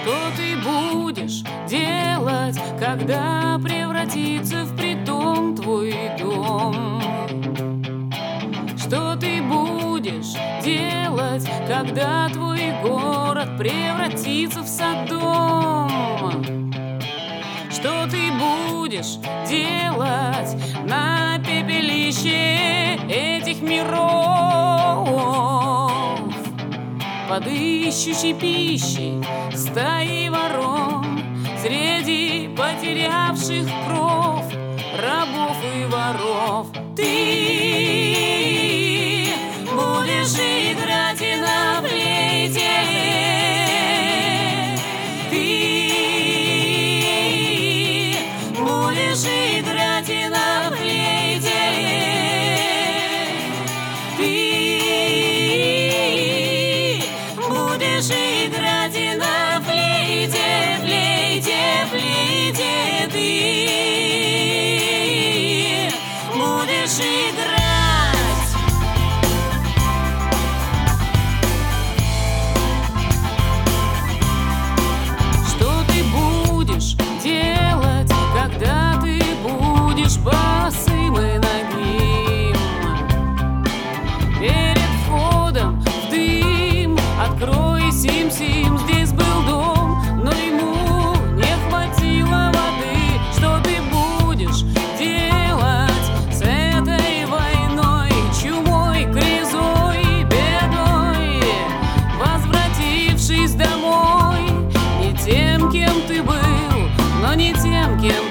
Что ты будешь делать, когда превратится в притон твой дом? Что ты будешь делать, когда твой город превратится в Содом? Что ты будешь делать на пепелище этих миров, под ищущей пищей стаи ворон, среди потерявших кров рабов и воров? Ты будешь играть и на флейте, ты будешь играть и на флейте, ты будешь играть и на флейте, флейте, флейте, ты будешь играть. Что ты будешь делать, когда ты будешь босым и нагим? Перед входом в дым открой сим-сим. Здесь был дом, но ему не хватило воды. Что ты будешь делать с этой войной, чумой, кризой, бедой, возвратившись домой? Не тем, кем ты был, но не тем, кем